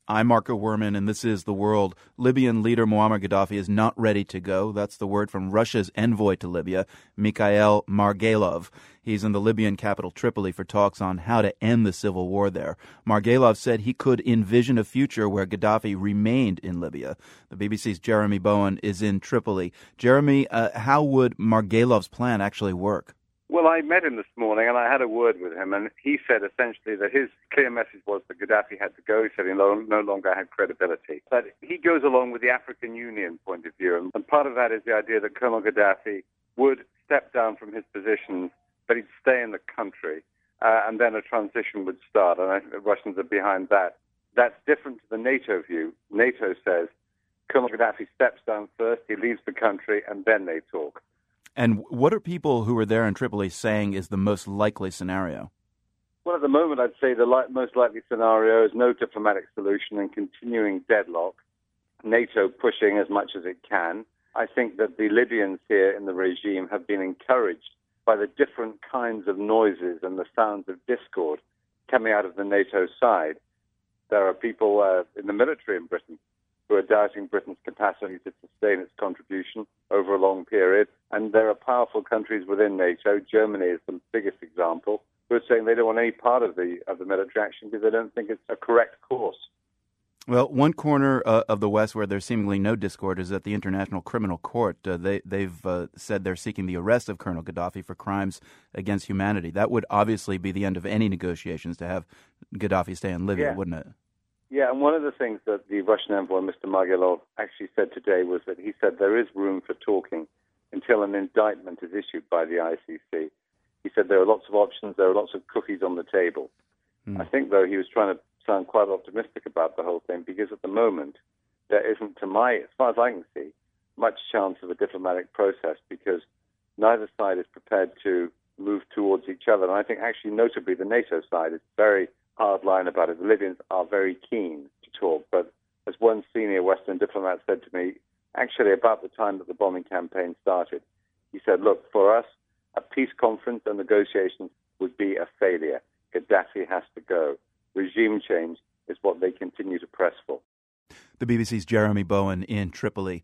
I'm Marco Werman, and this is The World. Libyan leader Muammar Gaddafi is not ready to go. That's the word from Russia's envoy to Libya, Mikhail Margalov. He's in the Libyan capital Tripoli for talks on how to end the civil war there. Margalov said he could envision a future where Gaddafi remained in Libya. The BBC's Jeremy Bowen is in Tripoli. Jeremy, how would Margalov's plan actually work? Well, I met him this morning and I had a word with him, and he said essentially that his clear message was that Gaddafi had to go. He said he no longer had credibility. But he goes along with the African Union point of view, and part of that is the idea that Colonel Gaddafi would step down from his positions, but he'd stay in the country, and then a transition would start, and I think the Russians are behind that. That's different to the NATO view. NATO says Colonel Gaddafi steps down first, he leaves the country, and then they talk. And what are people who are there in Tripoli saying is the most likely scenario? Well, at the moment, I'd say the most likely scenario is no diplomatic solution and continuing deadlock, NATO pushing as much as it can. I think that the Libyans here in the regime have been encouraged by the different kinds of noises and the sounds of discord coming out of the NATO side. There are people in the military in Britain who are doubting Britain's capacity to sustain its contribution over a long period. And there are powerful countries within NATO, Germany is the biggest example, who are saying they don't want any part of the military action because they don't think it's a correct course. Well, one corner of the West where there's seemingly no discord is at the International Criminal Court. They've said they're seeking the arrest of Colonel Gaddafi for crimes against humanity. That would obviously be the end of any negotiations to have Gaddafi stay in Libya, wouldn't it? Yeah, and one of the things that the Russian envoy, Mr. Margalov, actually said today was that he said there is room for talking until an indictment is issued by the ICC. He said there are lots of options, there are lots of cookies on the table. I think, though, he was trying to sound quite optimistic about the whole thing because at the moment there isn't, as far as I can see, much chance of a diplomatic process because neither side is prepared to move towards each other. And I think actually notably the NATO side is very hard line about it. The Libyans are very keen to talk, but as one senior Western diplomat said to me, actually about the time that the bombing campaign started, he said, look, for us, a peace conference and negotiations would be a failure. Gaddafi has to go. Regime change is what they continue to press for. The BBC's Jeremy Bowen in Tripoli.